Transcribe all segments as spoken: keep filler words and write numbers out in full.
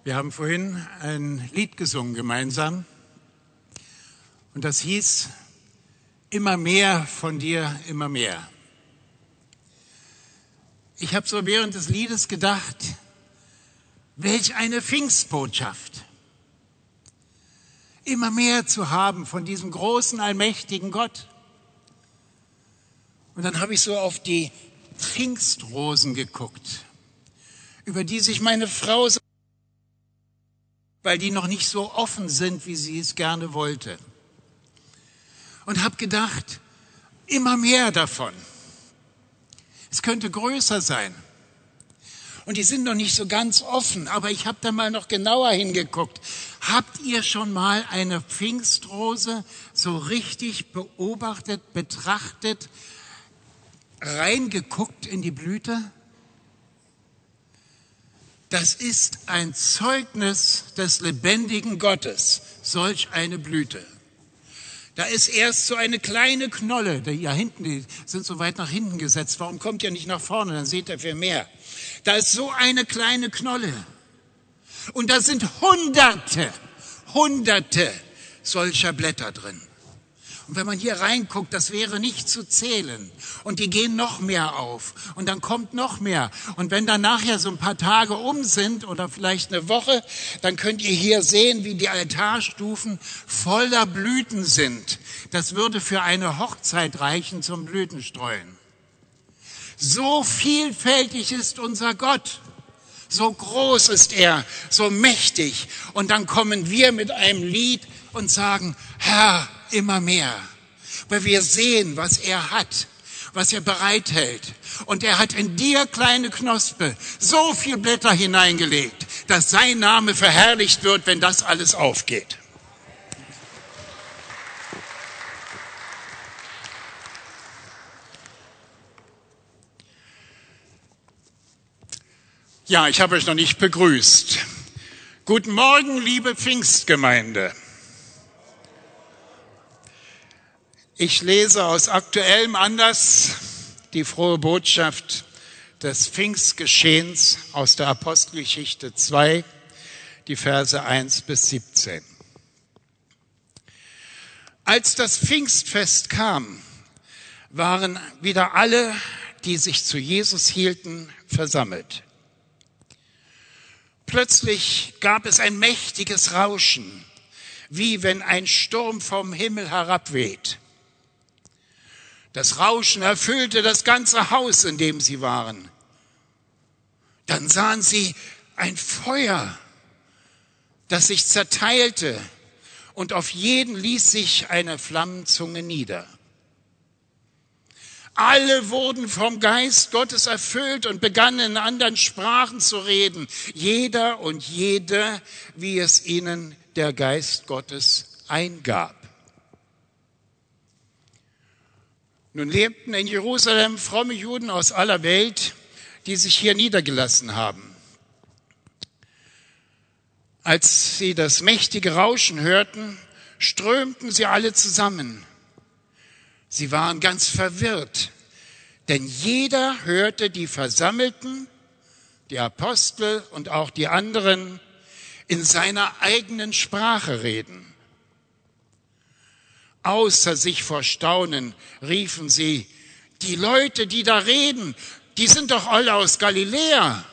Wir haben vorhin ein Lied gesungen gemeinsam und das hieß, immer mehr von dir, immer mehr. Ich habe so während des Liedes gedacht, welch eine Pfingstbotschaft. Immer mehr zu haben von diesem großen, allmächtigen Gott. Und dann habe ich so auf die Pfingstrosen geguckt, über die sich meine Frau, weil die noch nicht so offen sind, wie sie es gerne wollte. Und habe gedacht, immer mehr davon. Es könnte größer sein. Und die sind noch nicht so ganz offen, aber ich habe da mal noch genauer hingeguckt. Habt ihr schon mal eine Pfingstrose so richtig beobachtet, betrachtet, reingeguckt in die Blüte? Das ist ein Zeugnis des lebendigen Gottes, solch eine Blüte. Da ist erst so eine kleine Knolle, die ja hinten, die sind so weit nach hinten gesetzt. Warum kommt ihr nicht nach vorne? Dann seht ihr viel mehr. Da ist so eine kleine Knolle. Und da sind Hunderte, Hunderte solcher Blätter drin. Und wenn man hier reinguckt, das wäre nicht zu zählen. Und die gehen noch mehr auf. Und dann kommt noch mehr. Und wenn dann nachher so ein paar Tage um sind oder vielleicht eine Woche, dann könnt ihr hier sehen, wie die Altarstufen voller Blüten sind. Das würde für eine Hochzeit reichen zum Blütenstreuen. So vielfältig ist unser Gott. So groß ist er, so mächtig. Und dann kommen wir mit einem Lied und sagen, Herr, immer mehr. Weil wir sehen, was er hat, was er bereithält. Und er hat in dir, kleine Knospe, so viel Blätter hineingelegt, dass sein Name verherrlicht wird, wenn das alles aufgeht. Ja, ich habe euch noch nicht begrüßt. Guten Morgen, liebe Pfingstgemeinde. Ich lese aus aktuellem Anlass die frohe Botschaft des Pfingstgeschehens aus der Apostelgeschichte zwei, die Verse eins bis siebzehn. Als das Pfingstfest kam, waren wieder alle, die sich zu Jesus hielten, versammelt. Plötzlich gab es ein mächtiges Rauschen, wie wenn ein Sturm vom Himmel herabweht. Das Rauschen erfüllte das ganze Haus, in dem sie waren. Dann sahen sie ein Feuer, das sich zerteilte, und auf jeden ließ sich eine Flammenzunge nieder. Alle wurden vom Geist Gottes erfüllt und begannen in anderen Sprachen zu reden, jeder und jede, wie es ihnen der Geist Gottes eingab. Nun lebten in Jerusalem fromme Juden aus aller Welt, die sich hier niedergelassen haben. Als sie das mächtige Rauschen hörten, strömten sie alle zusammen. Sie waren ganz verwirrt, denn jeder hörte die Versammelten, die Apostel und auch die anderen, in seiner eigenen Sprache reden. Außer sich vor Staunen riefen sie, die Leute, die da reden, die sind doch alle aus Galiläa.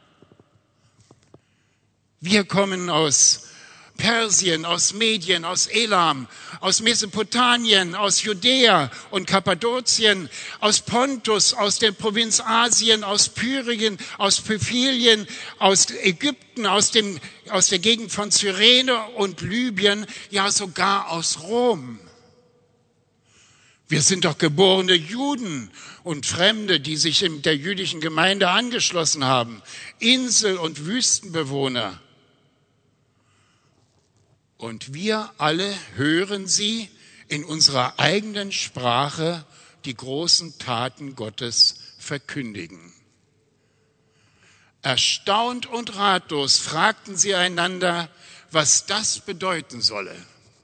Wir kommen aus Persien, aus Medien, aus Elam, aus Mesopotamien, aus Judäa und Kappadokien, aus Pontus, aus der Provinz Asien, aus Pyrien, aus Pamphylien, aus Ägypten, aus dem, aus der Gegend von Cyrene und Libyen, ja sogar aus Rom. Wir sind doch geborene Juden und Fremde, die sich in der jüdischen Gemeinde angeschlossen haben, Insel- und Wüstenbewohner. Und wir alle hören sie in unserer eigenen Sprache die großen Taten Gottes verkündigen. Erstaunt und ratlos fragten sie einander, was das bedeuten solle.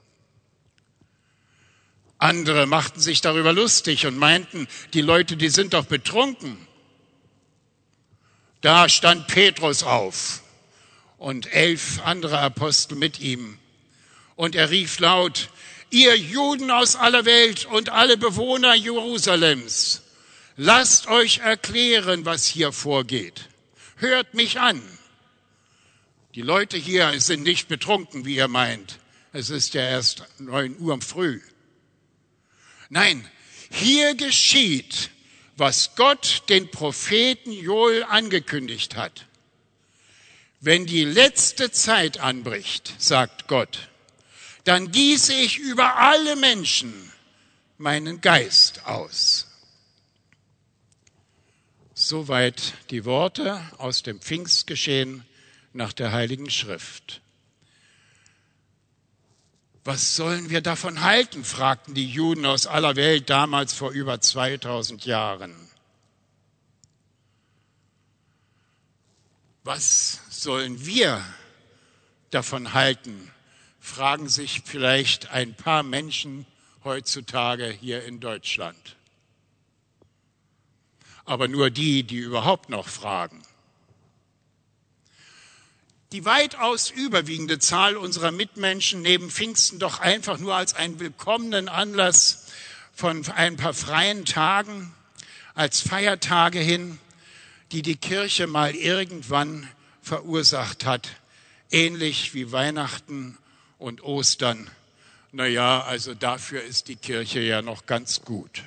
Andere machten sich darüber lustig und meinten, die Leute, die sind doch betrunken. Da stand Petrus auf und elf andere Apostel mit ihm. Und er rief laut: Ihr Juden aus aller Welt und alle Bewohner Jerusalems, lasst euch erklären, was hier vorgeht. Hört mich an. Die Leute hier sind nicht betrunken, wie ihr meint. Es ist ja erst neun Uhr früh. Nein, hier geschieht, was Gott den Propheten Joel angekündigt hat. Wenn die letzte Zeit anbricht, sagt Gott, dann gieße ich über alle Menschen meinen Geist aus. Soweit die Worte aus dem Pfingstgeschehen nach der Heiligen Schrift. Was sollen wir davon halten, fragten die Juden aus aller Welt damals vor über zweitausend Jahren. Was sollen wir davon halten, fragen sich vielleicht ein paar Menschen heutzutage hier in Deutschland. Aber nur die, die überhaupt noch fragen. Die weitaus überwiegende Zahl unserer Mitmenschen nehmen Pfingsten doch einfach nur als einen willkommenen Anlass von ein paar freien Tagen, als Feiertage hin, die die Kirche mal irgendwann verursacht hat, ähnlich wie Weihnachten und Ostern. Naja, also dafür ist die Kirche ja noch ganz gut.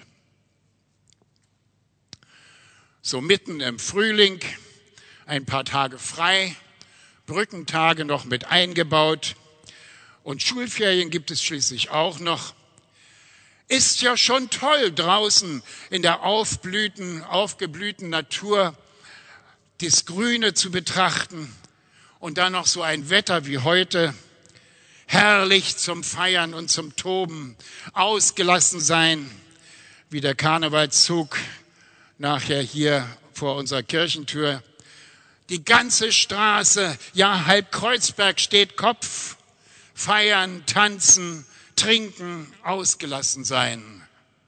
So mitten im Frühling, ein paar Tage frei, Brückentage noch mit eingebaut und Schulferien gibt es schließlich auch noch. Ist ja schon toll, draußen in der aufblühten, aufgeblühten Natur das Grüne zu betrachten und dann noch so ein Wetter wie heute. Herrlich zum Feiern und zum Toben, ausgelassen sein, wie der Karnevalszug nachher hier vor unserer Kirchentür. Die ganze Straße, ja halb Kreuzberg steht Kopf, feiern, tanzen, trinken, ausgelassen sein.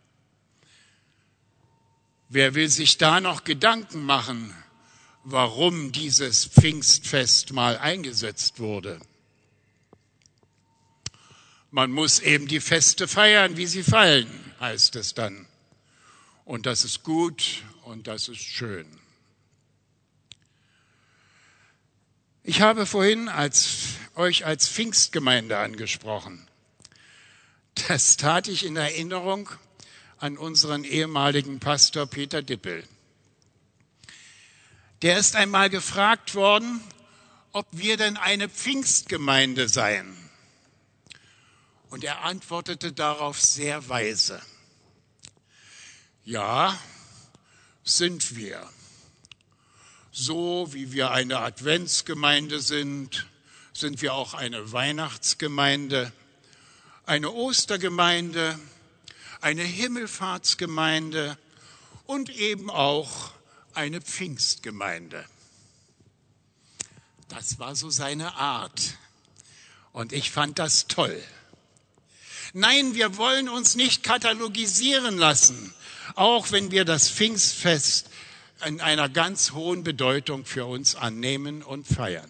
Wer will sich da noch Gedanken machen, warum dieses Pfingstfest mal eingesetzt wurde? Man muss eben die Feste feiern, wie sie fallen, heißt es dann. Und das ist gut und das ist schön. Ich habe vorhin als, euch als Pfingstgemeinde angesprochen. Das tat ich in Erinnerung an unseren ehemaligen Pastor Peter Dippel. Der ist einmal gefragt worden, ob wir denn eine Pfingstgemeinde seien. Und er antwortete darauf sehr weise. Ja, sind wir. So wie wir eine Adventsgemeinde sind, sind wir auch eine Weihnachtsgemeinde, eine Ostergemeinde, eine Himmelfahrtsgemeinde und eben auch eine Pfingstgemeinde. Das war so seine Art und ich fand das toll. Nein, wir wollen uns nicht katalogisieren lassen, auch wenn wir das Pfingstfest in einer ganz hohen Bedeutung für uns annehmen und feiern.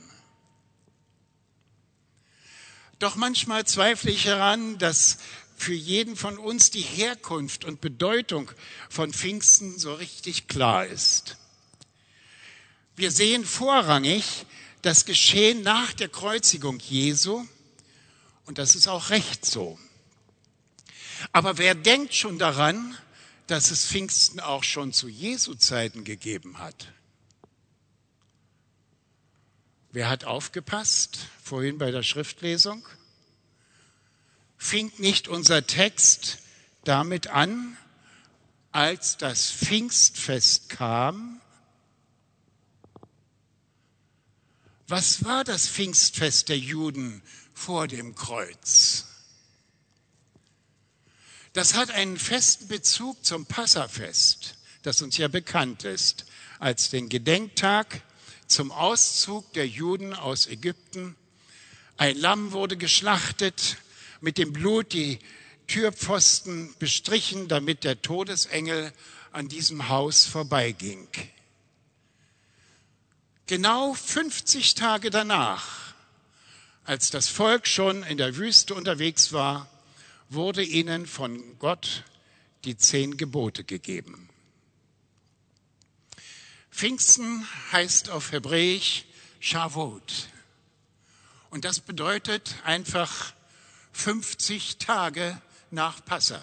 Doch manchmal zweifle ich daran, dass für jeden von uns die Herkunft und Bedeutung von Pfingsten so richtig klar ist. Wir sehen vorrangig das Geschehen nach der Kreuzigung Jesu und das ist auch recht so. Aber wer denkt schon daran, dass es Pfingsten auch schon zu Jesu Zeiten gegeben hat? Wer hat aufgepasst vorhin bei der Schriftlesung? Fing nicht unser Text damit an, als das Pfingstfest kam? Was war das Pfingstfest der Juden vor dem Kreuz? Das hat einen festen Bezug zum Passafest, das uns ja bekannt ist, als den Gedenktag zum Auszug der Juden aus Ägypten. Ein Lamm wurde geschlachtet, mit dem Blut die Türpfosten bestrichen, damit der Todesengel an diesem Haus vorbeiging. Genau fünfzig Tage danach, als das Volk schon in der Wüste unterwegs war, wurde ihnen von Gott die zehn Gebote gegeben. Pfingsten heißt auf Hebräisch Shavuot. Und das bedeutet einfach fünfzig Tage nach Passa.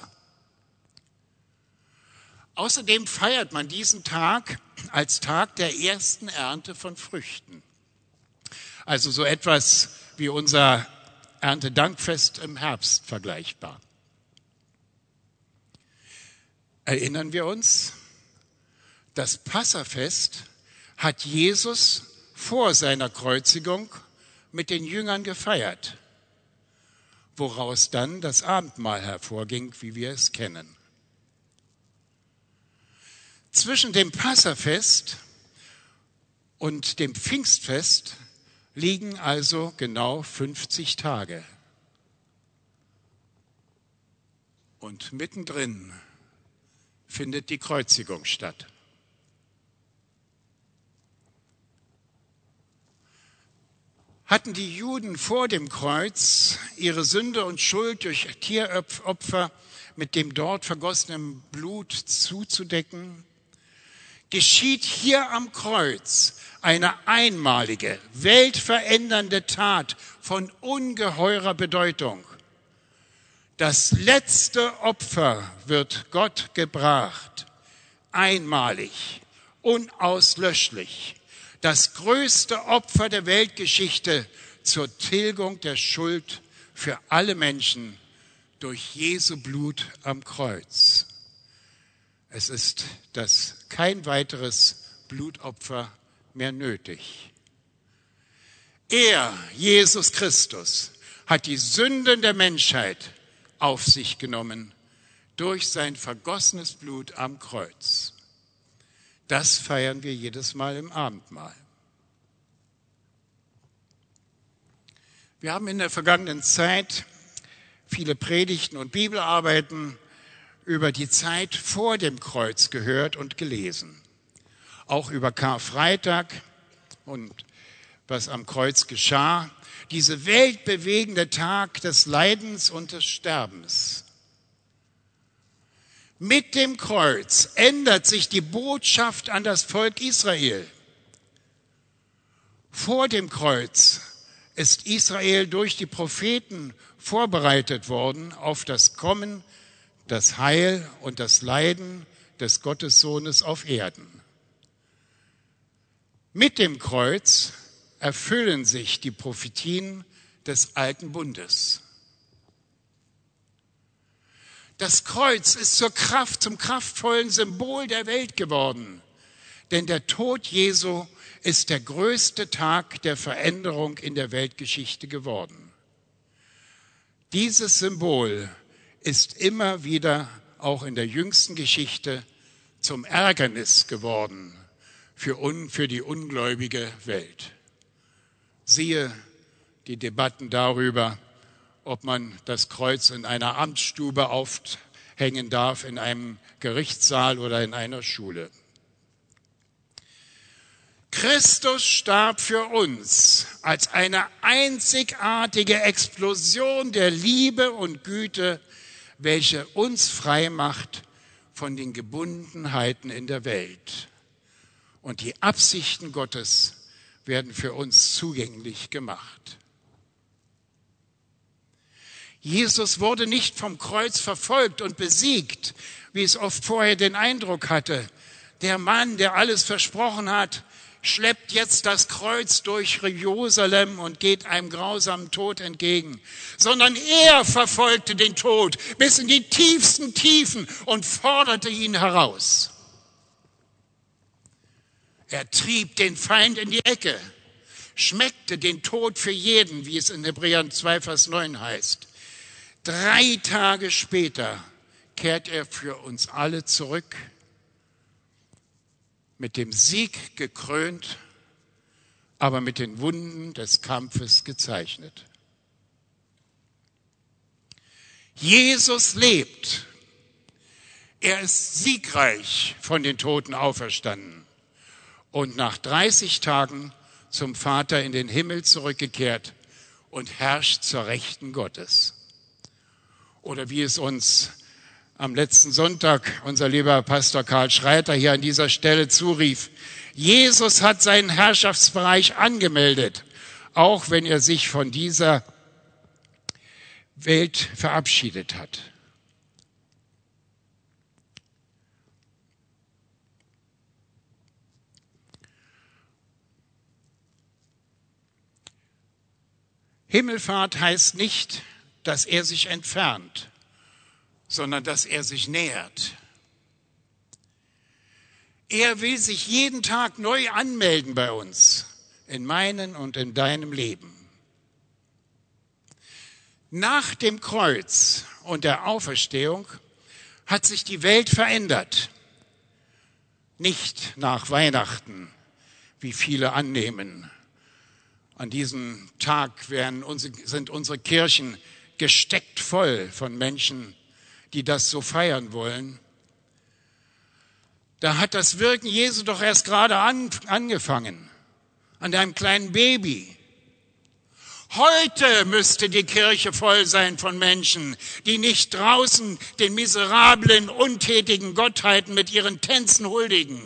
Außerdem feiert man diesen Tag als Tag der ersten Ernte von Früchten. Also so etwas wie unser Erntedankfest im Herbst vergleichbar. Erinnern wir uns, das Passafest hat Jesus vor seiner Kreuzigung mit den Jüngern gefeiert, woraus dann das Abendmahl hervorging, wie wir es kennen. Zwischen dem Passafest und dem Pfingstfest liegen also genau fünfzig Tage. Und mittendrin findet die Kreuzigung statt. Hatten die Juden vor dem Kreuz ihre Sünde und Schuld durch Tieropfer mit dem dort vergossenen Blut zuzudecken, geschieht hier am Kreuz eine einmalige, weltverändernde Tat von ungeheurer Bedeutung. Das letzte Opfer wird Gott gebracht, einmalig, unauslöschlich. Das größte Opfer der Weltgeschichte zur Tilgung der Schuld für alle Menschen durch Jesu Blut am Kreuz. Es ist das kein weiteres Blutopfer mehr nötig. Er, Jesus Christus, hat die Sünden der Menschheit auf sich genommen durch sein vergossenes Blut am Kreuz. Das feiern wir jedes Mal im Abendmahl. Wir haben in der vergangenen Zeit viele Predigten und Bibelarbeiten über die Zeit vor dem Kreuz gehört und gelesen. Auch über Karfreitag und was am Kreuz geschah. Diese weltbewegende Tag des Leidens und des Sterbens. Mit dem Kreuz ändert sich die Botschaft an das Volk Israel. Vor dem Kreuz ist Israel durch die Propheten vorbereitet worden auf das Kommen, das Heil und das Leiden des Gottessohnes auf Erden. Mit dem Kreuz erfüllen sich die Prophetien des Alten Bundes. Das Kreuz ist zur Kraft, zum kraftvollen Symbol der Welt geworden. Denn der Tod Jesu ist der größte Tag der Veränderung in der Weltgeschichte geworden. Dieses Symbol ist immer wieder auch in der jüngsten Geschichte zum Ärgernis geworden für, un, für die ungläubige Welt. Siehe die Debatten darüber, ob man das Kreuz in einer Amtsstube aufhängen darf, in einem Gerichtssaal oder in einer Schule. Christus starb für uns als eine einzigartige Explosion der Liebe und Güte, welche uns frei macht von den Gebundenheiten in der Welt. Und die Absichten Gottes werden für uns zugänglich gemacht. Jesus wurde nicht vom Kreuz verfolgt und besiegt, wie es oft vorher den Eindruck hatte. Der Mann, der alles versprochen hat, schleppt jetzt das Kreuz durch Jerusalem und geht einem grausamen Tod entgegen. Sondern er verfolgte den Tod bis in die tiefsten Tiefen und forderte ihn heraus. Er trieb den Feind in die Ecke, schmeckte den Tod für jeden, wie es in Hebräer zwei, Vers neun heißt. Drei Tage später kehrt er für uns alle zurück, mit dem Sieg gekrönt, aber mit den Wunden des Kampfes gezeichnet. Jesus lebt. Er ist siegreich von den Toten auferstanden. und nach dreißig Tagen zum Vater in den Himmel zurückgekehrt und herrscht zur Rechten Gottes. Oder wie es uns am letzten Sonntag unser lieber Pastor Karl Schreiter hier an dieser Stelle zurief: Jesus hat seinen Herrschaftsbereich angemeldet, auch wenn er sich von dieser Welt verabschiedet hat. Himmelfahrt heißt nicht, dass er sich entfernt, sondern dass er sich nähert. Er will sich jeden Tag neu anmelden bei uns, in meinem und in deinem Leben. Nach dem Kreuz und der Auferstehung hat sich die Welt verändert. Nicht nach Weihnachten, wie viele annehmen. An diesem Tag werden unsere, sind unsere Kirchen gesteckt voll von Menschen, die das so feiern wollen. Da hat das Wirken Jesu doch erst gerade an, angefangen, an einem kleinen Baby. Heute müsste die Kirche voll sein von Menschen, die nicht draußen den miserablen, untätigen Gottheiten mit ihren Tänzen huldigen.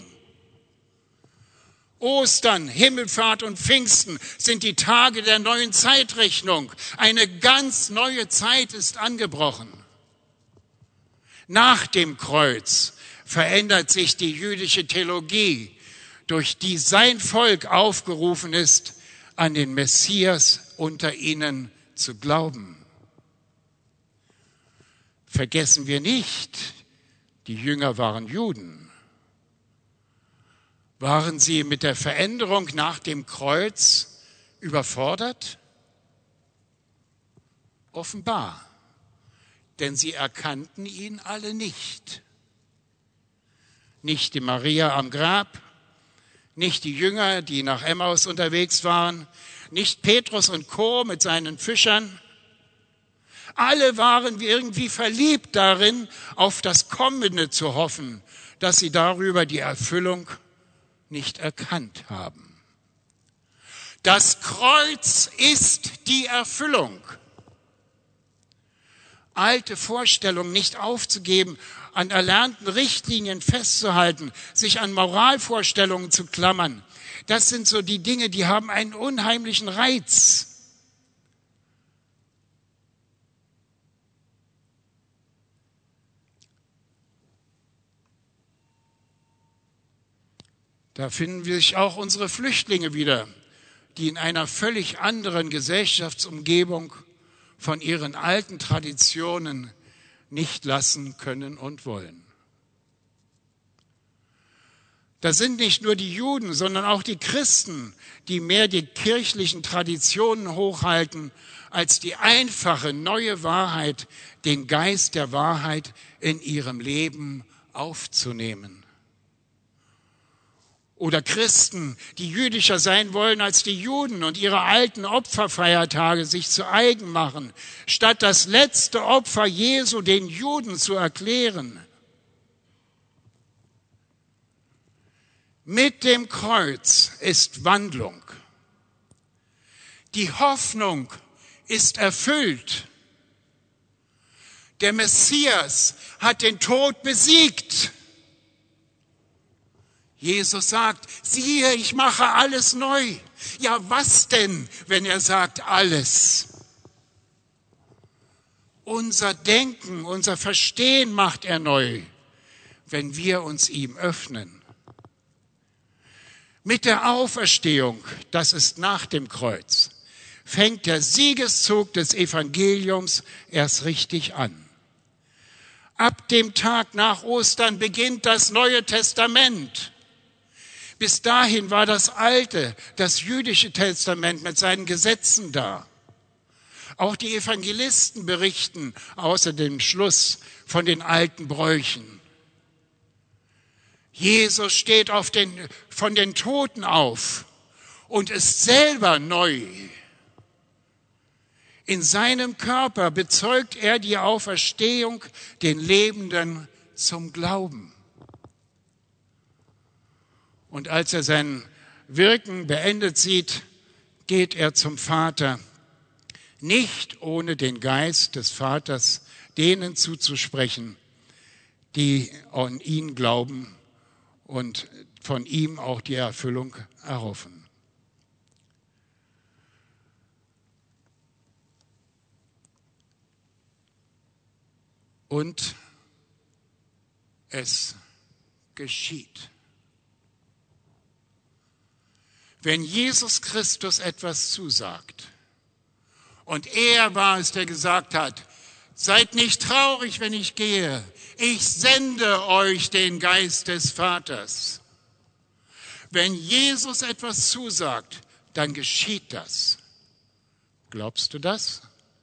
Ostern, Himmelfahrt und Pfingsten sind die Tage der neuen Zeitrechnung. Eine ganz neue Zeit ist angebrochen. Nach dem Kreuz verändert sich die jüdische Theologie, durch die sein Volk aufgerufen ist, an den Messias unter ihnen zu glauben. Vergessen wir nicht, die Jünger waren Juden. Waren sie mit der Veränderung nach dem Kreuz überfordert? Offenbar, denn sie erkannten ihn alle nicht. Nicht die Maria am Grab, nicht die Jünger, die nach Emmaus unterwegs waren, nicht Petrus und Co. mit seinen Fischern. Alle waren irgendwie verliebt darin, auf das Kommende zu hoffen, dass sie darüber die Erfüllung nicht erkannt haben. Das Kreuz ist die Erfüllung. Alte Vorstellungen nicht aufzugeben, an erlernten Richtlinien festzuhalten, sich an Moralvorstellungen zu klammern, das sind so die Dinge, die haben einen unheimlichen Reiz. Da finden sich auch unsere Flüchtlinge wieder, die in einer völlig anderen Gesellschaftsumgebung von ihren alten Traditionen nicht lassen können und wollen. Das sind nicht nur die Juden, sondern auch die Christen, die mehr die kirchlichen Traditionen hochhalten, als die einfache neue Wahrheit, den Geist der Wahrheit in ihrem Leben aufzunehmen. Oder Christen, die jüdischer sein wollen als die Juden und ihre alten Opferfeiertage sich zu eigen machen, statt das letzte Opfer Jesu den Juden zu erklären. Mit dem Kreuz ist Wandlung. Die Hoffnung ist erfüllt. Der Messias hat den Tod besiegt. Jesus sagt, siehe, ich mache alles neu. Ja, was denn, wenn er sagt alles? Unser Denken, unser Verstehen macht er neu, wenn wir uns ihm öffnen. Mit der Auferstehung, das ist nach dem Kreuz, fängt der Siegeszug des Evangeliums erst richtig an. Ab dem Tag nach Ostern beginnt das Neue Testament. Bis dahin war das alte, das jüdische Testament mit seinen Gesetzen da. Auch die Evangelisten berichten außer dem Schluss von den alten Bräuchen. Jesus steht auf den, von den Toten auf und ist selber neu. In seinem Körper bezeugt er die Auferstehung den Lebenden zum Glauben. Und als er sein Wirken beendet sieht, geht er zum Vater, nicht ohne den Geist des Vaters denen zuzusprechen, die an ihn glauben und von ihm auch die Erfüllung erhoffen. Und es geschieht. Wenn Jesus Christus etwas zusagt, und er war es, der gesagt hat, seid nicht traurig, wenn ich gehe, ich sende euch den Geist des Vaters. Wenn Jesus etwas zusagt, dann geschieht das. Glaubst du das?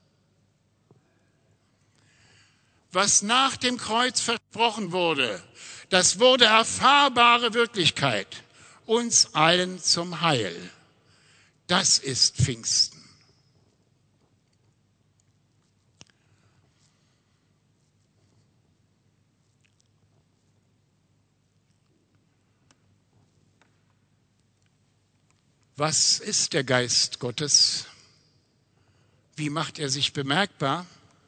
Was nach dem Kreuz versprochen wurde, das wurde erfahrbare Wirklichkeit, uns allen zum Heil. Das ist Pfingsten. Was ist der Geist Gottes? Wie macht er sich bemerkbar?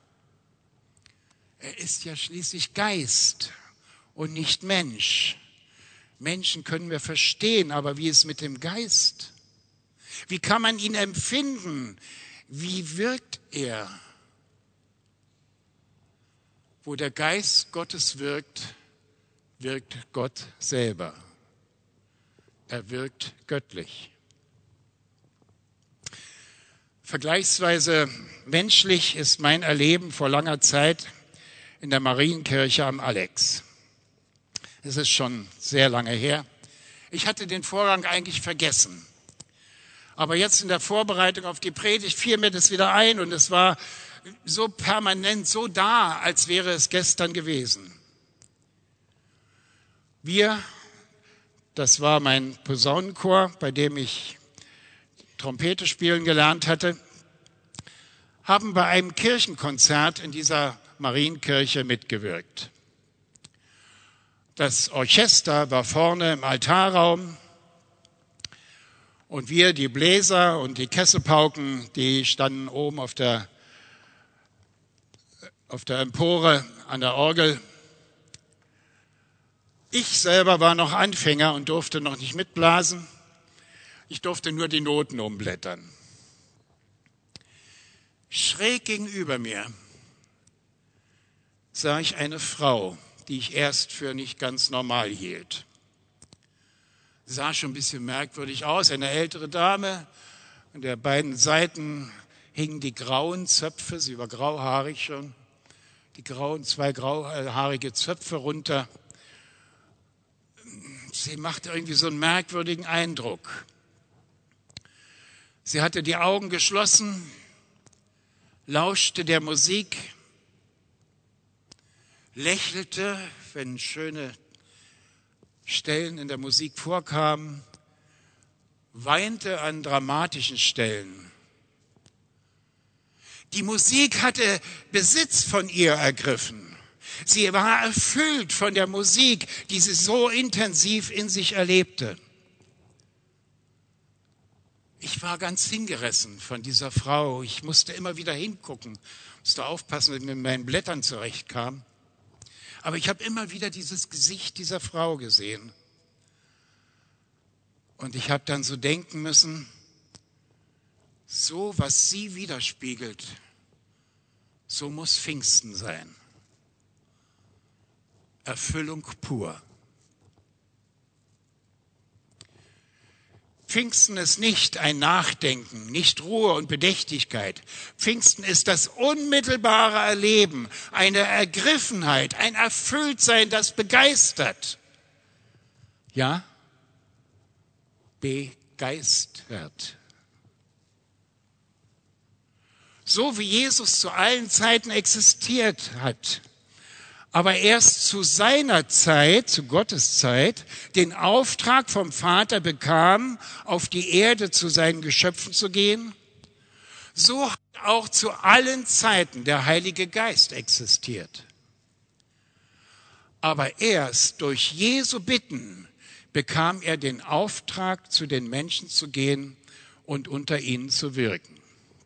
Er ist ja schließlich Geist und nicht Mensch. Menschen können wir verstehen, aber wie ist mit dem Geist? Wie kann man ihn empfinden? Wie wirkt er? Wo der Geist Gottes wirkt, wirkt Gott selber. Er wirkt göttlich. Vergleichsweise menschlich ist mein Erleben vor langer Zeit in der Marienkirche am Alex. Es ist schon sehr lange her. Ich hatte den Vorgang eigentlich vergessen. Aber jetzt in der Vorbereitung auf die Predigt fiel mir das wieder ein und es war so permanent, so da, als wäre es gestern gewesen. Wir, das war mein Posaunenchor, bei dem ich Trompete spielen gelernt hatte, haben bei einem Kirchenkonzert in dieser Marienkirche mitgewirkt. Das Orchester war vorne im Altarraum und wir, die Bläser und die Kesselpauken, die standen oben auf der, auf der Empore an der Orgel. Ich selber war noch Anfänger und durfte noch nicht mitblasen. Ich durfte nur die Noten umblättern. Schräg gegenüber mir sah ich eine Frau, die ich erst für nicht ganz normal hielt. Sah schon ein bisschen merkwürdig aus, eine ältere Dame. An der beiden Seiten hingen die grauen Zöpfe, sie war grauhaarig schon, die grauen, zwei grauhaarige Zöpfe runter. Sie machte irgendwie so einen merkwürdigen Eindruck. Sie hatte die Augen geschlossen, lauschte der Musik, lächelte, wenn schöne Stellen in der Musik vorkamen, weinte an dramatischen Stellen. Die Musik hatte Besitz von ihr ergriffen. Sie war erfüllt von der Musik, die sie so intensiv in sich erlebte. Ich war ganz hingerissen von dieser Frau. Ich musste immer wieder hingucken, musste aufpassen, wenn ich mit meinen Blättern zurechtkam. Aber ich habe immer wieder dieses Gesicht dieser Frau gesehen. Und ich habe dann so denken müssen, so was sie widerspiegelt, so muss Pfingsten sein. Erfüllung pur. Pfingsten ist nicht ein Nachdenken, nicht Ruhe und Bedächtigkeit. Pfingsten ist das unmittelbare Erleben, eine Ergriffenheit, ein Erfülltsein, das begeistert. Ja, begeistert. So wie Jesus zu allen Zeiten existiert hat, aber erst zu seiner Zeit, zu Gottes Zeit, den Auftrag vom Vater bekam, auf die Erde zu seinen Geschöpfen zu gehen, so hat auch zu allen Zeiten der Heilige Geist existiert. Aber erst durch Jesu Bitten bekam er den Auftrag, zu den Menschen zu gehen und unter ihnen zu wirken.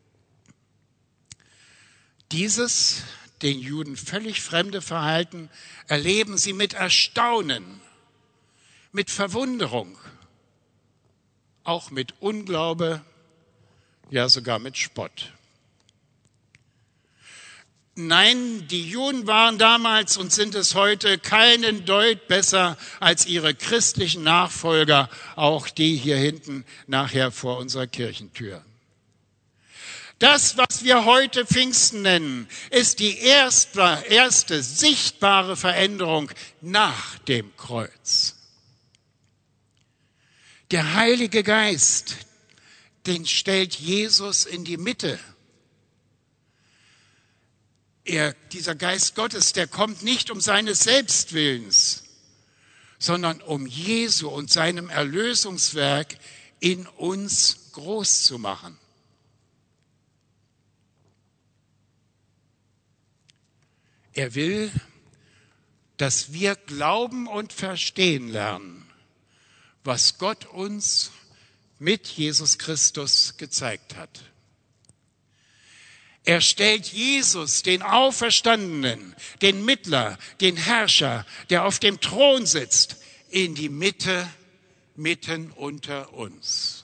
Dieses den Juden völlig fremde Verhalten erleben sie mit Erstaunen, mit Verwunderung, auch mit Unglaube, ja sogar mit Spott. Nein, die Juden waren damals und sind es heute keinen Deut besser als ihre christlichen Nachfolger, auch die hier hinten nachher vor unserer Kirchentür. Das, was wir heute Pfingsten nennen, ist die erste, erste sichtbare Veränderung nach dem Kreuz. Der Heilige Geist, den stellt Jesus in die Mitte. Er, dieser Geist Gottes, der kommt nicht um seines Selbstwillens, sondern um Jesu und seinem Erlösungswerk in uns groß zu machen. Er will, dass wir glauben und verstehen lernen, was Gott uns mit Jesus Christus gezeigt hat. Er stellt Jesus, den Auferstandenen, den Mittler, den Herrscher, der auf dem Thron sitzt, in die Mitte, mitten unter uns.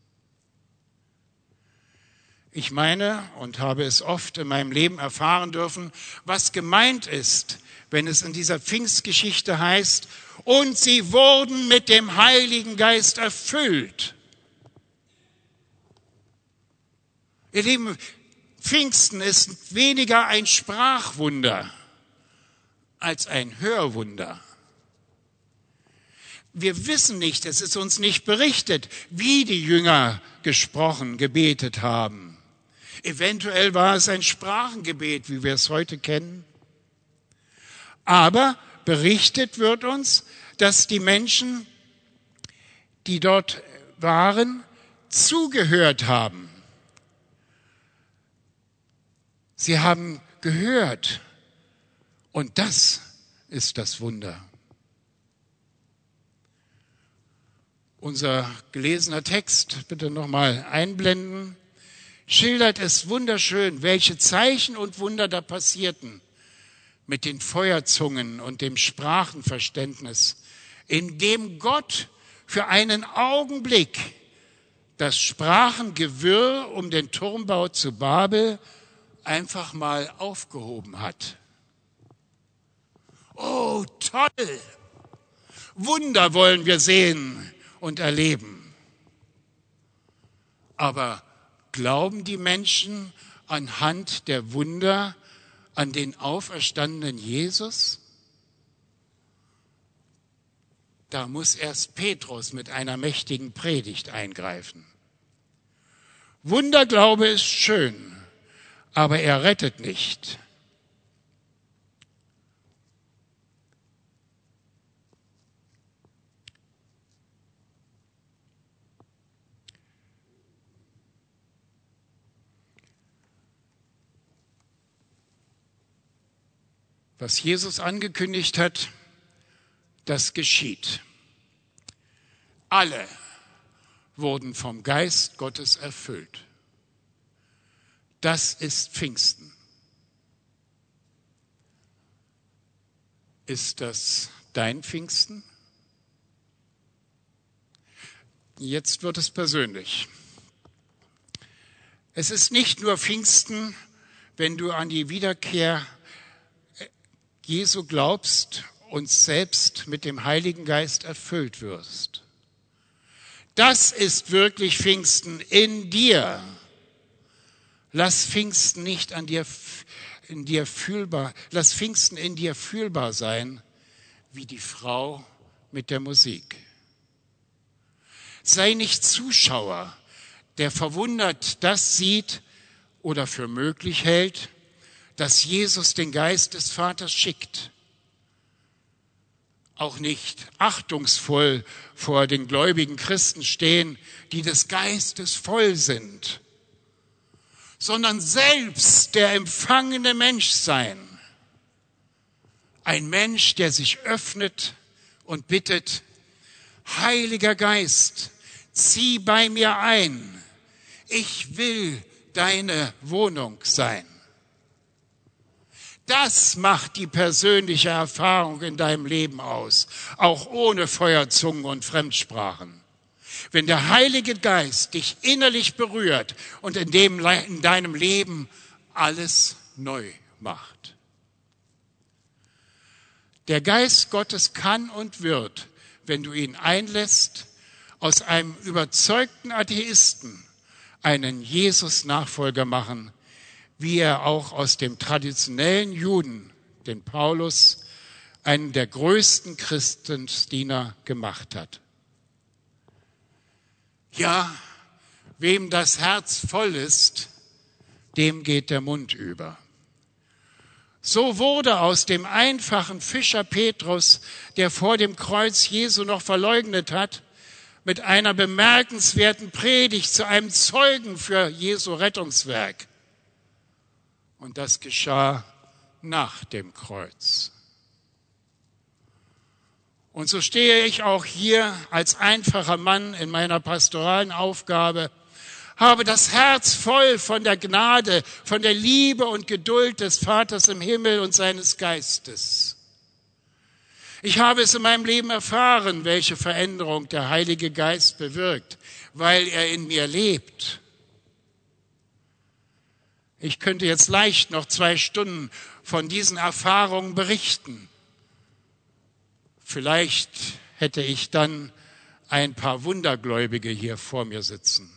Ich meine und habe es oft in meinem Leben erfahren dürfen, was gemeint ist, wenn es in dieser Pfingstgeschichte heißt, und sie wurden mit dem Heiligen Geist erfüllt. Ihr Lieben, Pfingsten ist weniger ein Sprachwunder als ein Hörwunder. Wir wissen nicht, es ist uns nicht berichtet, wie die Jünger gesprochen, gebetet haben. Eventuell war es ein Sprachengebet, wie wir es heute kennen. Aber berichtet wird uns, dass die Menschen, die dort waren, zugehört haben. Sie haben gehört. Und das ist das Wunder. Unser gelesener Text, bitte nochmal einblenden, schildert es wunderschön, welche Zeichen und Wunder da passierten mit den Feuerzungen und dem Sprachenverständnis, in dem Gott für einen Augenblick das Sprachengewirr um den Turmbau zu Babel einfach mal aufgehoben hat. Oh, toll! Wunder wollen wir sehen und erleben. Aber glauben die Menschen anhand der Wunder an den auferstandenen Jesus? Da muss erst Petrus mit einer mächtigen Predigt eingreifen. Wunderglaube ist schön, aber er rettet nicht. Was Jesus angekündigt hat, das geschieht. Alle wurden vom Geist Gottes erfüllt. Das ist Pfingsten. Ist das dein Pfingsten? Jetzt wird es persönlich. Es ist nicht nur Pfingsten, wenn du an die Wiederkehr Jesu glaubst und selbst mit dem Heiligen Geist erfüllt wirst. Das ist wirklich Pfingsten in dir. Lass Pfingsten nicht an dir, in dir fühlbar, lass Pfingsten in dir fühlbar sein, wie die Frau mit der Musik. Sei nicht Zuschauer, der verwundert das sieht oder für möglich hält, dass Jesus den Geist des Vaters schickt. Auch nicht achtungsvoll vor den gläubigen Christen stehen, die des Geistes voll sind, sondern selbst der empfangene Mensch sein. Ein Mensch, der sich öffnet und bittet, Heiliger Geist, zieh bei mir ein. Ich will deine Wohnung sein. Das macht die persönliche Erfahrung in deinem Leben aus, auch ohne Feuerzungen und Fremdsprachen. Wenn der Heilige Geist dich innerlich berührt und in, dem, in deinem Leben alles neu macht. Der Geist Gottes kann und wird, wenn du ihn einlässt, aus einem überzeugten Atheisten einen Jesus-Nachfolger machen, wie er auch aus dem traditionellen Juden, den Paulus, einen der größten Christendiener gemacht hat. Ja, wem das Herz voll ist, dem geht der Mund über. So wurde aus dem einfachen Fischer Petrus, der vor dem Kreuz Jesu noch verleugnet hat, mit einer bemerkenswerten Predigt zu einem Zeugen für Jesu Rettungswerk. Und das geschah nach dem Kreuz. Und so stehe ich auch hier als einfacher Mann in meiner pastoralen Aufgabe, habe das Herz voll von der Gnade, von der Liebe und Geduld des Vaters im Himmel und seines Geistes. Ich habe es in meinem Leben erfahren, welche Veränderung der Heilige Geist bewirkt, weil er in mir lebt. Ich könnte jetzt leicht noch zwei Stunden von diesen Erfahrungen berichten. Vielleicht hätte ich dann ein paar Wundergläubige hier vor mir sitzen.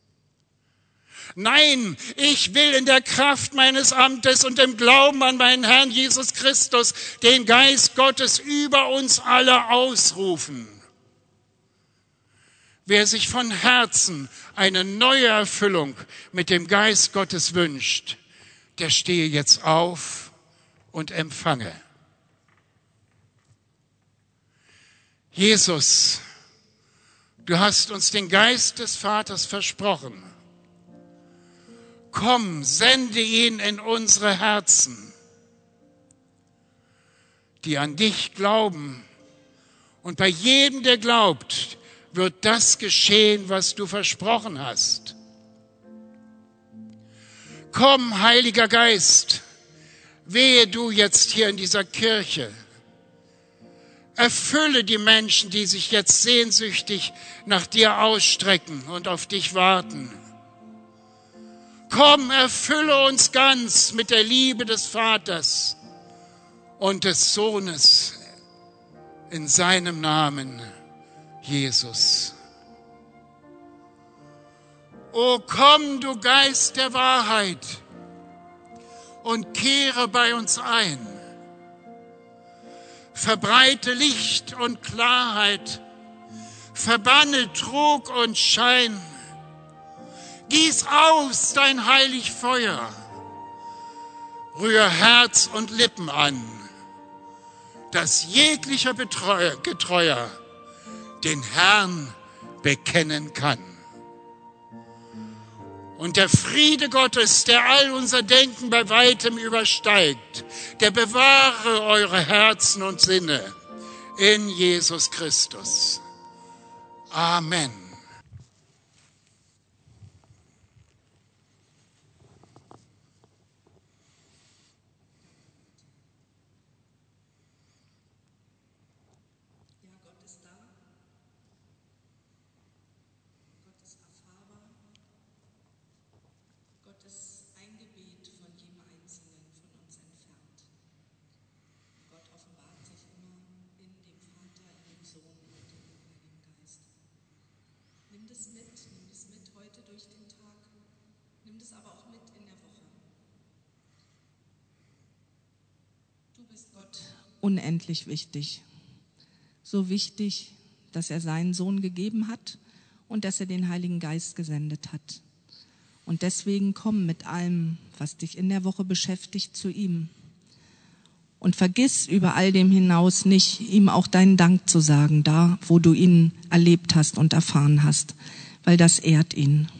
Nein, ich will in der Kraft meines Amtes und im Glauben an meinen Herrn Jesus Christus den Geist Gottes über uns alle ausrufen. Wer sich von Herzen eine neue Erfüllung mit dem Geist Gottes wünscht, der stehe jetzt auf und empfange. Jesus, du hast uns den Geist des Vaters versprochen. Komm, sende ihn in unsere Herzen, die an dich glauben. Und bei jedem, der glaubt, wird das geschehen, was du versprochen hast. Komm, Heiliger Geist, wehe du jetzt hier in dieser Kirche. Erfülle die Menschen, die sich jetzt sehnsüchtig nach dir ausstrecken und auf dich warten. Komm, erfülle uns ganz mit der Liebe des Vaters und des Sohnes in seinem Namen, Jesus. O komm, du Geist der Wahrheit, und kehre bei uns ein. Verbreite Licht und Klarheit, verbanne Trug und Schein. Gieß aus dein heilig Feuer, rühr Herz und Lippen an, dass jeglicher Betreuer, Getreuer den Herrn bekennen kann. Und der Friede Gottes, der all unser Denken bei weitem übersteigt, der bewahre eure Herzen und Sinne in Jesus Christus. Amen. Unendlich wichtig. So wichtig, dass er seinen Sohn gegeben hat und dass er den Heiligen Geist gesendet hat. Und deswegen komm mit allem, was dich in der Woche beschäftigt, zu ihm. Und vergiss über all dem hinaus nicht, ihm auch deinen Dank zu sagen, da, wo du ihn erlebt hast und erfahren hast, weil das ehrt ihn.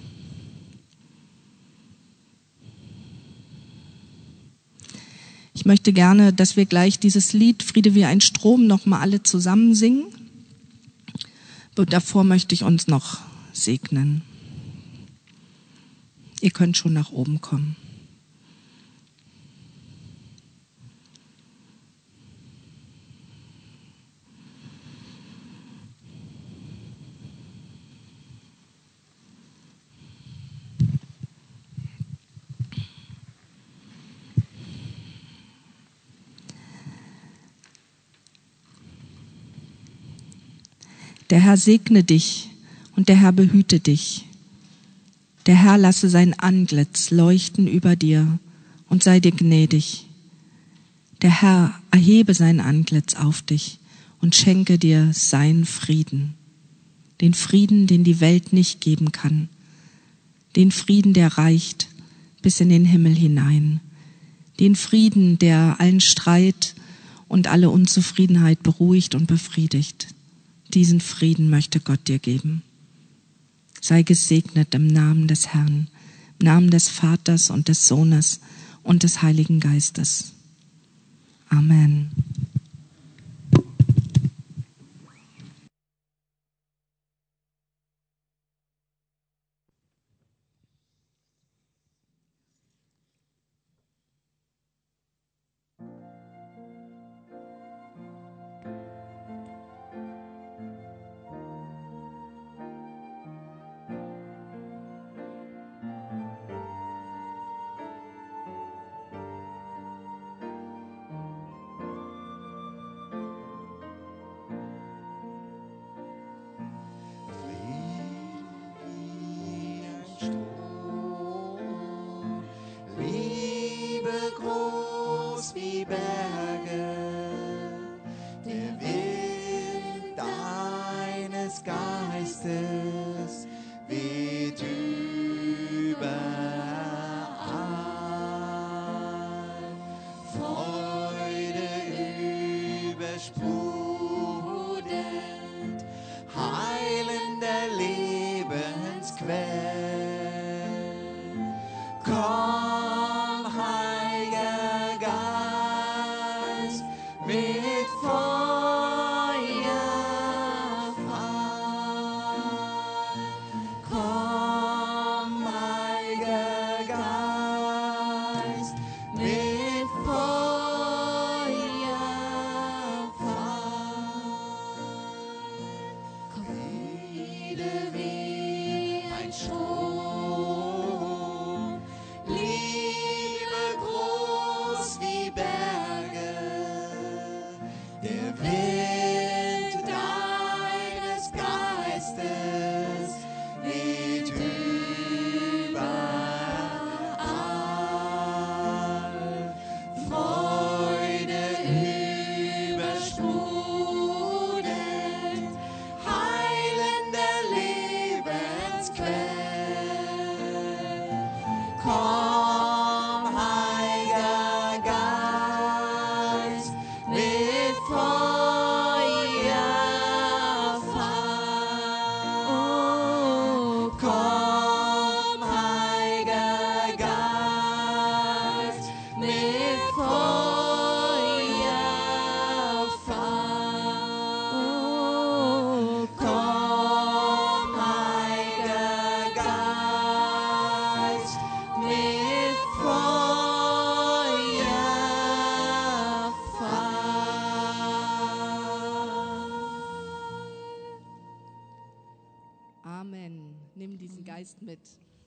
Ich möchte gerne, dass wir gleich dieses Lied Friede wie ein Strom noch mal alle zusammen singen. Und davor möchte ich uns noch segnen. Ihr könnt schon nach oben kommen. Der Herr segne dich und der Herr behüte dich. Der Herr lasse sein Antlitz leuchten über dir und sei dir gnädig. Der Herr erhebe sein Antlitz auf dich und schenke dir seinen Frieden. Den Frieden, den die Welt nicht geben kann. Den Frieden, der reicht bis in den Himmel hinein. Den Frieden, der allen Streit und alle Unzufriedenheit beruhigt und befriedigt. Diesen Frieden möchte Gott dir geben. Sei gesegnet im Namen des Herrn, im Namen des Vaters und des Sohnes und des Heiligen Geistes. Amen. Wie Berge, der Wind deines Geistes weht überall. Freude übersprudelt, heilender Lebensquell. Komm, Heiliger Geist, mit Feuerfall. Komm, Heiliger Geist, mit Feuerfall. Friede wie ein Strom, Liebe groß wie Berge, der Wind deines Geistes weht überall. Freude übersprudelt, heilender Lebensquell. Komm, Heiliger Geist, mit Feuerfall. Oh, komm, Heiliger Geist, mit Feuerfall. Oh, komm, Heiliger Geist, mit Feuerfall. Amen. Nimm diesen Geist mit.